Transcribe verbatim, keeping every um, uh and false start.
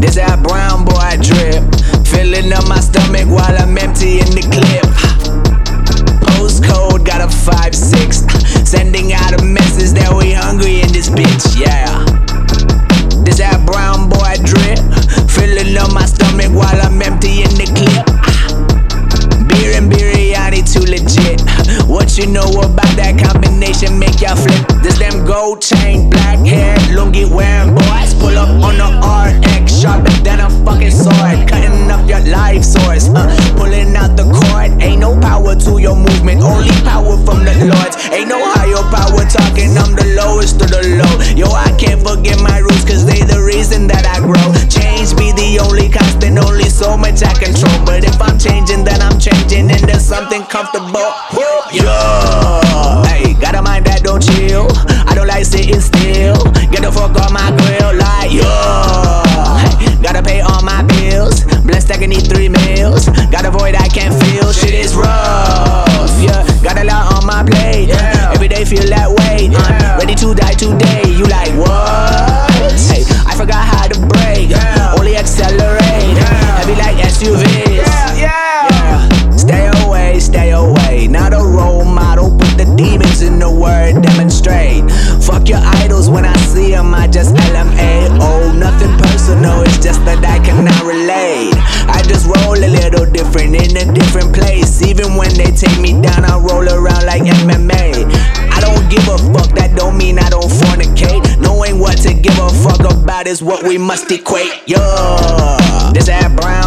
This that brown boy drip, filling up my stomach while I'm empty in the clip. Postcode got a five six, sending out a message that we hungry in this bitch, yeah. This that brown boy drip, filling up my stomach while I'm empty in the clip. Beer and biryani too legit. What you know about that combination make y'all flip? This them gold chain, black hair, lungi wearing boys pull up on the R X, sharper than a fucking sword, cutting up your life source, uh, pulling out the cord. Ain't no power to your movement, only power from the Lords. Ain't no higher power talking, I'm the lowest to the low. Yo, I can't forget my roots, cause they the reason that I grow. Change be the only constant, only so much I control. But if I'm changing, then I'm changing into something comfortable. Yeah, hey, got a mind that don't chill. I don't like sitting still. Get the fuck on my grill, like yeah. Hey, gotta pay all my bills. Blessed I can eat three meals. Got a void I can't feel. Shit is rough. Yeah, got a lot on my plate. Yeah. Every day feel that way. Yeah. Uh, ready to die today. You like what? Hey, I forgot how to brake. Yeah. Only accelerate. Yeah. Heavy like S U Vs. Yeah, yeah. Yeah. Stay away, stay away. Not a role model, put the demons in the word demonstrate. Fuck your idols, when I see them I just L M A O. Nothing personal, it's just that I cannot relate. I just roll a little different in a different place. Even when they take me down, I roll around like M M A. I don't give a fuck, that don't mean I don't fornicate. Knowing what to give a fuck about is what we must equate. Yeah, this that brown